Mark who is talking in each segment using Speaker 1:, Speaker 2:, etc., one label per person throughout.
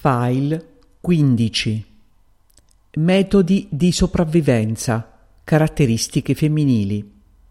Speaker 1: File 15. Metodi di sopravvivenza. Caratteristiche femminili.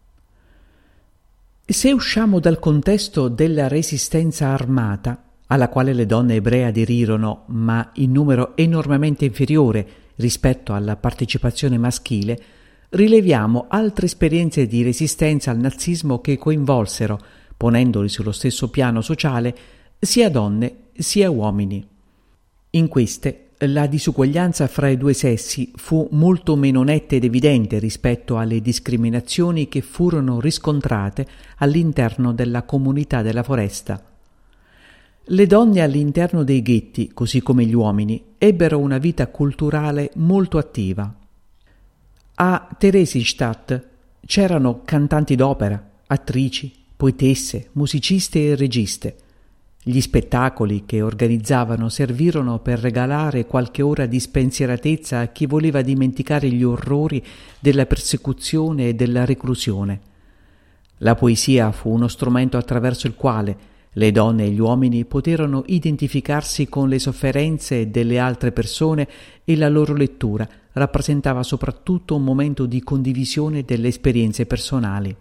Speaker 1: Se usciamo dal contesto della resistenza armata, alla quale le donne ebree aderirono, ma in numero enormemente inferiore rispetto alla partecipazione maschile, rileviamo altre esperienze di resistenza al nazismo che coinvolsero, ponendoli sullo stesso piano sociale, sia donne sia uomini. In queste, la disuguaglianza fra i due sessi fu molto meno netta ed evidente rispetto alle discriminazioni che furono riscontrate all'interno della comunità della foresta. Le donne all'interno dei ghetti, così come gli uomini, ebbero una vita culturale molto attiva. A Theresienstadt c'erano cantanti d'opera, attrici, poetesse, musiciste e registe. Gli spettacoli che organizzavano servirono per regalare qualche ora di spensieratezza a chi voleva dimenticare gli orrori della persecuzione e della reclusione. La poesia fu uno strumento attraverso il quale le donne e gli uomini poterono identificarsi con le sofferenze delle altre persone e la loro lettura rappresentava soprattutto un momento di condivisione delle esperienze personali.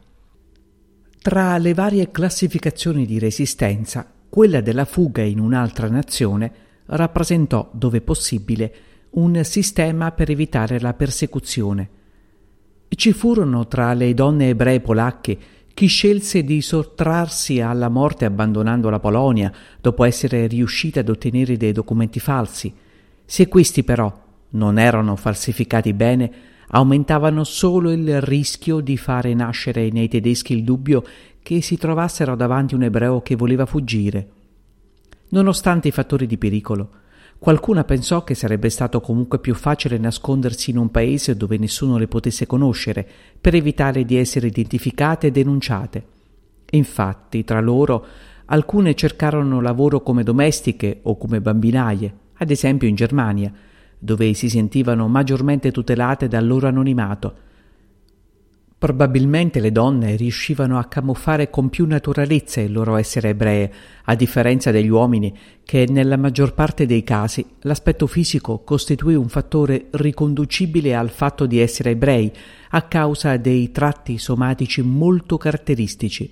Speaker 1: Tra le varie classificazioni di resistenza, quella della fuga in un'altra nazione rappresentò, dove possibile, un sistema per evitare la persecuzione. Ci furono tra le donne ebree polacche chi scelse di sottrarsi alla morte abbandonando la Polonia dopo essere riuscite ad ottenere dei documenti falsi. Se questi però non erano falsificati bene, aumentavano solo il rischio di fare nascere nei tedeschi il dubbio che si trovassero davanti un ebreo che voleva fuggire. Nonostante i fattori di pericolo, qualcuna pensò che sarebbe stato comunque più facile nascondersi in un paese dove nessuno le potesse conoscere, per evitare di essere identificate e denunciate. Infatti, tra loro, alcune cercarono lavoro come domestiche o come bambinaie, ad esempio in Germania, dove si sentivano maggiormente tutelate dal loro anonimato. Probabilmente le donne riuscivano a camuffare con più naturalezza il loro essere ebree, a differenza degli uomini, che nella maggior parte dei casi l'aspetto fisico costituì un fattore riconducibile al fatto di essere ebrei, a causa dei tratti somatici molto caratteristici.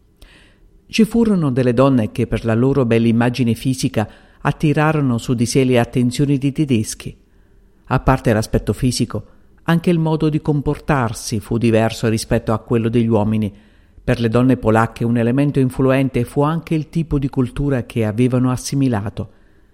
Speaker 1: Ci furono delle donne che per la loro bella immagine fisica attirarono su di sé le attenzioni dei tedeschi. A parte l'aspetto fisico, anche il modo di comportarsi fu diverso rispetto a quello degli uomini. Per le donne polacche un elemento influente fu anche il tipo di cultura che avevano assimilato.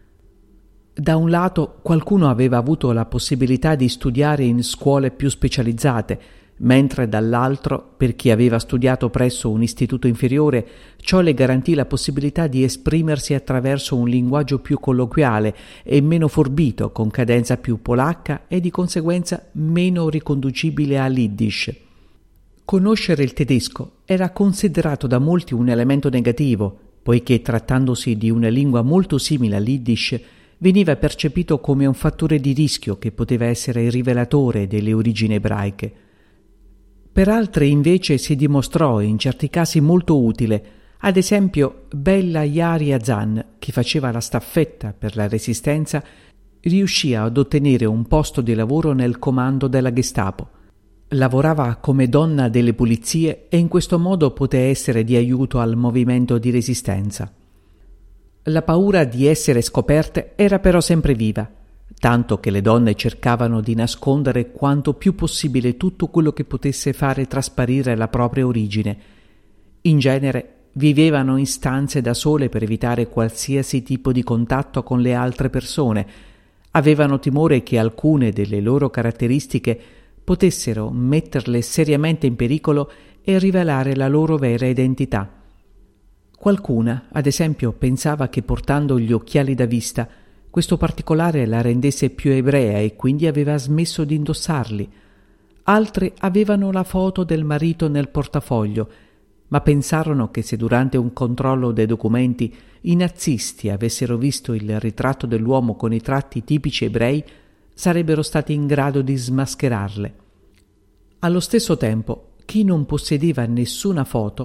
Speaker 1: Da un lato qualcuno aveva avuto la possibilità di studiare in scuole più specializzate, mentre dall'altro, per chi aveva studiato presso un istituto inferiore, ciò le garantì la possibilità di esprimersi attraverso un linguaggio più colloquiale e meno forbito, con cadenza più polacca e di conseguenza meno riconducibile all'Yiddish. Conoscere il tedesco era considerato da molti un elemento negativo, poiché trattandosi di una lingua molto simile all'Yiddish, veniva percepito come un fattore di rischio che poteva essere rivelatore delle origini ebraiche. Per altri invece si dimostrò in certi casi molto utile, ad esempio Bella Yaria Zan, che faceva la staffetta per la resistenza, riuscì ad ottenere un posto di lavoro nel comando della Gestapo. Lavorava come donna delle pulizie e in questo modo poté essere di aiuto al movimento di resistenza. La paura di essere scoperte era però sempre viva, tanto che le donne cercavano di nascondere quanto più possibile tutto quello che potesse fare trasparire la propria origine. In genere vivevano in stanze da sole per evitare qualsiasi tipo di contatto con le altre persone. Avevano timore che alcune delle loro caratteristiche potessero metterle seriamente in pericolo e rivelare la loro vera identità. Qualcuna, ad esempio, pensava che portando gli occhiali da vista questo particolare la rendesse più ebrea e quindi aveva smesso di indossarli. Altri avevano la foto del marito nel portafoglio, ma pensarono che se durante un controllo dei documenti i nazisti avessero visto il ritratto dell'uomo con i tratti tipici ebrei, sarebbero stati in grado di smascherarle. Allo stesso tempo, chi non possedeva nessuna foto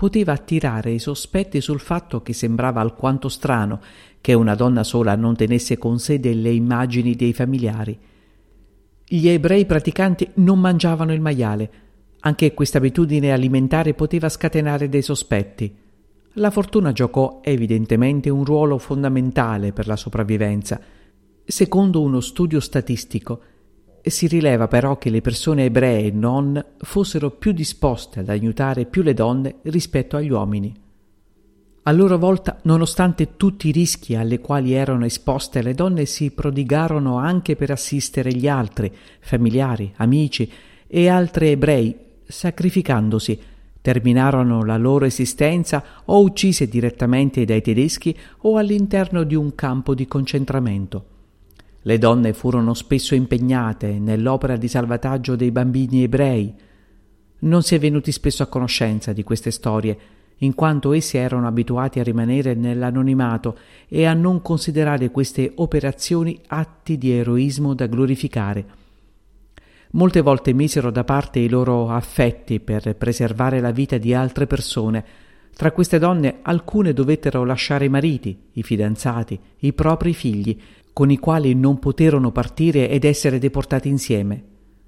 Speaker 1: poteva attirare i sospetti sul fatto che sembrava alquanto strano che una donna sola non tenesse con sé delle immagini dei familiari. Gli ebrei praticanti non mangiavano il maiale. Anche questa abitudine alimentare poteva scatenare dei sospetti. La fortuna giocò evidentemente un ruolo fondamentale per la sopravvivenza. Secondo uno studio statistico, si rileva però che le persone ebree non fossero più disposte ad aiutare più le donne rispetto agli uomini. A loro volta, nonostante tutti i rischi alle quali erano esposte, le donne si prodigarono anche per assistere gli altri, familiari, amici e altri ebrei, sacrificandosi. Terminarono la loro esistenza o uccise direttamente dai tedeschi o all'interno di un campo di concentramento. Le donne furono spesso impegnate nell'opera di salvataggio dei bambini ebrei. Non si è venuti spesso a conoscenza di queste storie, in quanto essi erano abituati a rimanere nell'anonimato e a non considerare queste operazioni atti di eroismo da glorificare. Molte volte misero da parte i loro affetti per preservare la vita di altre persone. Tra queste donne alcune dovettero lasciare i mariti, i fidanzati, i propri figli, con i quali non poterono partire ed essere deportati insieme.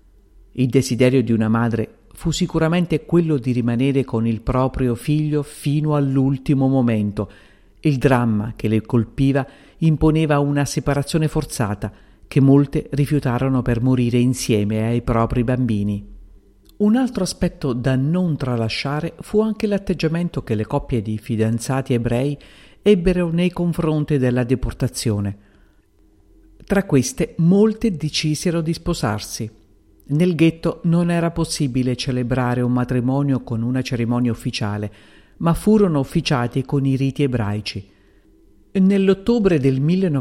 Speaker 1: Il desiderio di una madre fu sicuramente quello di rimanere con il proprio figlio fino all'ultimo momento. Il dramma che le colpiva imponeva una separazione forzata, che molte rifiutarono per morire insieme ai propri bambini. Un altro aspetto da non tralasciare fu anche l'atteggiamento che le coppie di fidanzati ebrei ebbero nei confronti della deportazione. Tra queste, molte decisero di sposarsi. Nel ghetto non era possibile celebrare un matrimonio con una cerimonia ufficiale, ma furono officiati con i riti ebraici. Nell'ottobre del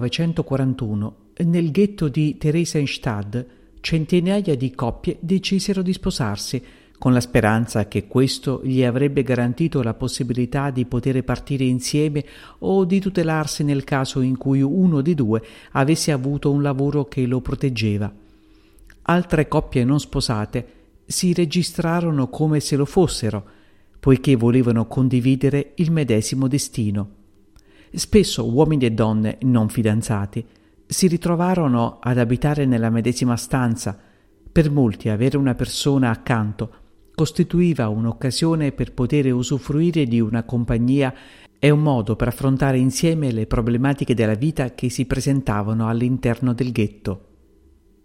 Speaker 1: 1941, nel ghetto di Theresienstadt, centinaia di coppie decisero di sposarsi, con la speranza che questo gli avrebbe garantito la possibilità di poter partire insieme o di tutelarsi nel caso in cui uno dei due avesse avuto un lavoro che lo proteggeva. Altre coppie non sposate si registrarono come se lo fossero, poiché volevano condividere il medesimo destino. Spesso uomini e donne non fidanzati si ritrovarono ad abitare nella medesima stanza. Per molti avere una persona accanto costituiva un'occasione per poter usufruire di una compagnia e un modo per affrontare insieme le problematiche della vita che si presentavano all'interno del ghetto.